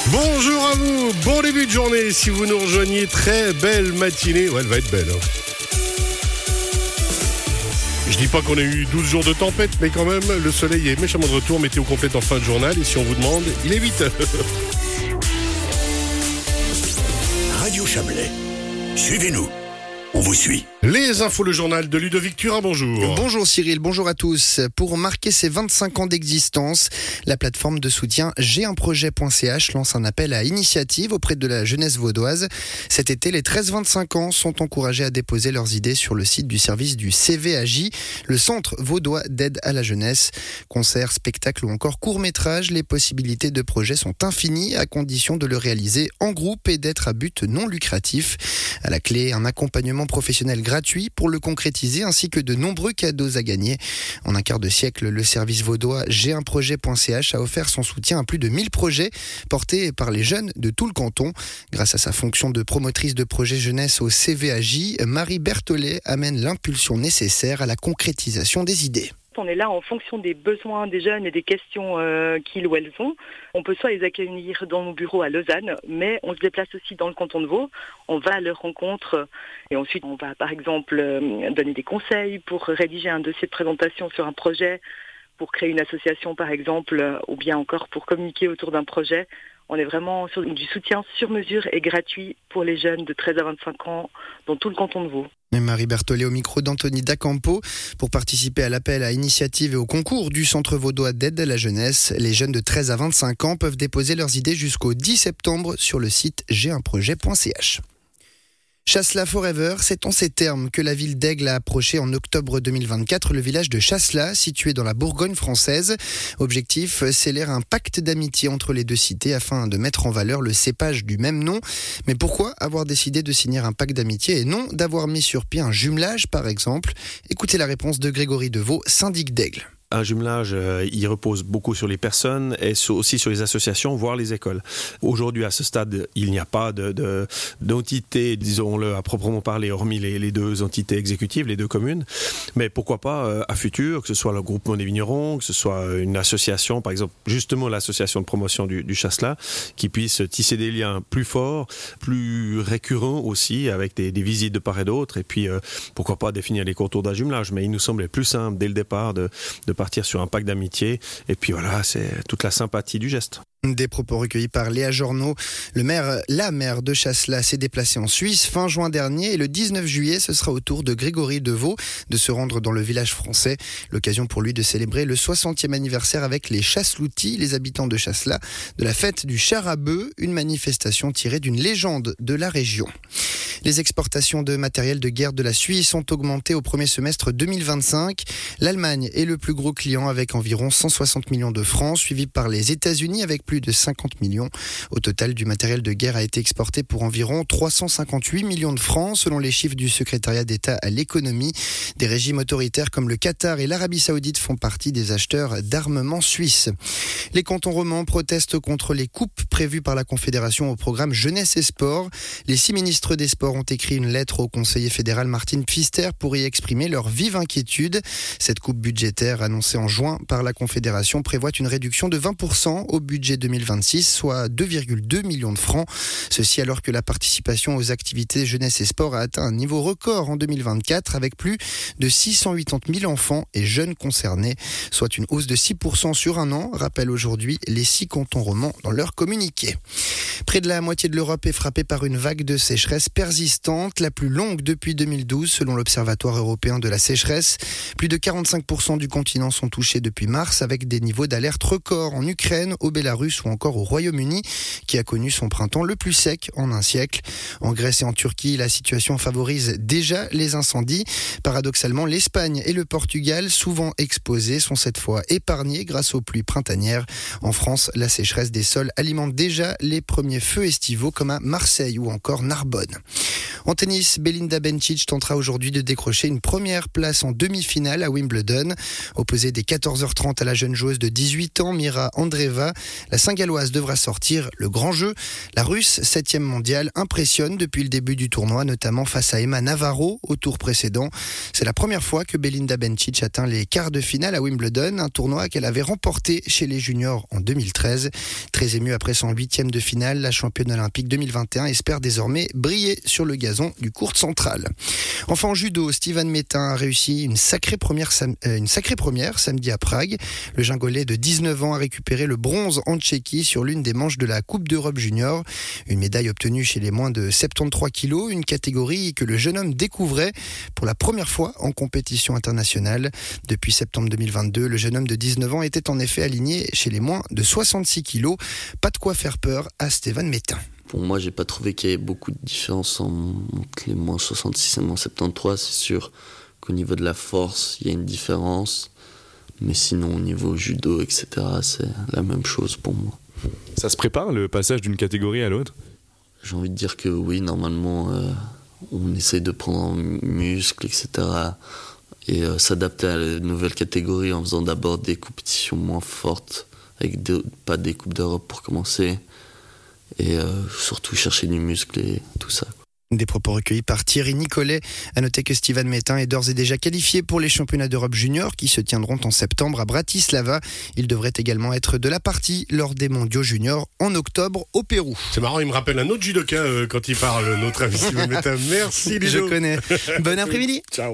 Bonjour à vous, bon début de journée si vous nous rejoignez, très belle matinée, ouais elle va être belle. Je dis pas qu'on a eu 12 jours de tempête, mais quand même le soleil est méchamment de retour, météo complète en fin de journal et si on vous demande, il est 8h. Radio Chablais, suivez-nous, on vous suit. Les infos, le journal de Ludovic Turin, bonjour. Bonjour Cyril, bonjour à tous. Pour marquer ses 25 ans d'existence, la plateforme de soutien j'aiunprojet.ch lance un appel à initiative auprès de la jeunesse vaudoise. Cet été, les 13-25 ans sont encouragés à déposer leurs idées sur le site du service du CVAJ, le Centre Vaudois d'aide à la jeunesse. Concerts, spectacles ou encore courts-métrages, les possibilités de projet sont infinies à condition de le réaliser en groupe et d'être à but non lucratif. À la clé, un accompagnement professionnel gratuit pour le concrétiser ainsi que de nombreux cadeaux à gagner. En un quart de siècle, le service vaudois j'aiunprojet.ch a offert son soutien à plus de 1000 projets portés par les jeunes de tout le canton. Grâce à sa fonction de promotrice de projets jeunesse au CVAJ, Marie Berthollet amène l'impulsion nécessaire à la concrétisation des idées. On est là en fonction des besoins des jeunes et des questions qu'ils ou elles ont. On peut soit les accueillir dans nos bureaux à Lausanne, mais on se déplace aussi dans le canton de Vaud. On va à leur rencontre et ensuite on va par exemple donner des conseils pour rédiger un dossier de présentation sur un projet, pour créer une association par exemple, ou bien encore pour communiquer autour d'un projet. On est vraiment sur du soutien sur mesure et gratuit pour les jeunes de 13 à 25 ans dans tout le canton de Vaud. Et Marie Berthollet au micro d'Anthony Dacampo. Pour participer à l'appel à initiative et au concours du Centre Vaudois d'aide à la jeunesse, les jeunes de 13 à 25 ans peuvent déposer leurs idées jusqu'au 10 septembre sur le site j'aiunprojet.ch. Chasselas Forever, c'est en ces termes que la ville d'Aigle a approché en octobre 2024 le village de Chasselas, situé dans la Bourgogne française. Objectif, sceller un pacte d'amitié entre les deux cités afin de mettre en valeur le cépage du même nom. Mais pourquoi avoir décidé de signer un pacte d'amitié et non d'avoir mis sur pied un jumelage par exemple ? Écoutez la réponse de Grégory Deveau, syndic d'Aigle. Un jumelage, il repose beaucoup sur les personnes et aussi sur les associations, voire les écoles. Aujourd'hui, à ce stade, il n'y a pas d'entité, disons-le, à proprement parler, hormis les deux entités exécutives, les deux communes. Mais pourquoi pas, à futur, que ce soit le groupement des vignerons, que ce soit une association, par exemple, justement l'association de promotion du Chasselas, qui puisse tisser des liens plus forts, plus récurrents aussi, avec des visites de part et d'autre. Et puis, pourquoi pas définir les contours d'un jumelage. Mais il nous semblait plus simple, dès le départ, de partir sur un pacte d'amitié et puis voilà, c'est toute la sympathie du geste. Des propos recueillis par Léa Jornaud. La maire de Chasselas s'est déplacée en Suisse fin juin dernier et le 19 juillet, ce sera au tour de Grégory Deveau de se rendre dans le village français. L'occasion pour lui de célébrer le 60e anniversaire avec les Chasseloutis, les habitants de Chasselas, de la fête du char à bœuf, une manifestation tirée d'une légende de la région. Les exportations de matériel de guerre de la Suisse ont augmenté au premier semestre 2025. L'Allemagne est le plus gros client avec environ 160 millions de francs, suivi par les États-Unis avec plus de 50 millions. Au total, du matériel de guerre a été exporté pour environ 358 millions de francs, selon les chiffres du secrétariat d'État à l'économie. Des régimes autoritaires comme le Qatar et l'Arabie Saoudite font partie des acheteurs d'armement suisses. Les cantons romans protestent contre les coupes prévues par la Confédération au programme Jeunesse et Sport. Les 6 ministres des Sports ont écrit une lettre au conseiller fédéral Martin Pfister pour y exprimer leur vive inquiétude. Cette coupe budgétaire annoncée en juin par la Confédération prévoit une réduction de 20% au budget 2026, soit 2,2 millions de francs. Ceci alors que la participation aux activités jeunesse et sport a atteint un niveau record en 2024 avec plus de 680 000 enfants et jeunes concernés, soit une hausse de 6% sur un an, rappellent aujourd'hui les 6 cantons romans dans leur communiqué. Près de la moitié de l'Europe est frappée par une vague de sécheresse persistante, la plus longue depuis 2012 selon l'Observatoire européen de la sécheresse. Plus de 45% du continent sont touchés depuis mars avec des niveaux d'alerte records en Ukraine, au Bélarus ou encore au Royaume-Uni qui a connu son printemps le plus sec en un siècle. En Grèce et en Turquie, la situation favorise déjà les incendies. Paradoxalement, l'Espagne et le Portugal, souvent exposés, sont cette fois épargnés grâce aux pluies printanières. En France, la sécheresse des sols alimente déjà les premiers feux estivaux comme à Marseille ou encore Narbonne. En tennis, Belinda Bencic tentera aujourd'hui de décrocher une première place en demi-finale à Wimbledon. Opposée dès 14h30 à la jeune joueuse de 18 ans, Mira Andreeva, la Saint-Galloise devra sortir le grand jeu. La Russe, 7e mondiale, impressionne depuis le début du tournoi, notamment face à Emma Navarro au tour précédent. C'est la première fois que Belinda Bencic atteint les quarts de finale à Wimbledon, un tournoi qu'elle avait remporté chez les juniors en 2013. Très émue après son 8e de finale, la championne olympique 2021 espère désormais briller sur le gazon du court central. Enfin en judo, Steven Métain a réussi une sacrée première samedi à Prague. Le Gingolais de 19 ans a récupéré le bronze en Tchéquie sur l'une des manches de la Coupe d'Europe junior. Une médaille obtenue chez les moins de 73 kilos, une catégorie que le jeune homme découvrait pour la première fois en compétition internationale. Depuis septembre 2022, le jeune homme de 19 ans était en effet aligné chez les moins de 66 kilos. Pas de quoi faire peur à Steven Métain. Pour moi, j'ai pas trouvé qu'il y ait beaucoup de différence entre les moins 66 et moins 73. C'est sûr qu'au niveau de la force, il y a une différence. Mais sinon, au niveau judo, etc., c'est la même chose pour moi. Ça se prépare, le passage d'une catégorie à l'autre ? J'ai envie de dire que oui, normalement, on essaye de prendre en muscle, etc., et s'adapter à la nouvelle catégorie en faisant d'abord des compétitions moins fortes, avec pas des Coupes d'Europe pour commencer, et surtout chercher du muscle et tout ça. Des propos recueillis par Thierry Nicolet. À noter que Steven Métain est d'ores et déjà qualifié pour les championnats d'Europe junior qui se tiendront en septembre à Bratislava. Il devrait également être de la partie lors des mondiaux juniors en octobre au Pérou. C'est marrant, il me rappelle un autre judoka quand il parle, notre ami Steven Métain. Merci Ludo. Je connais. Bon après-midi. Ciao.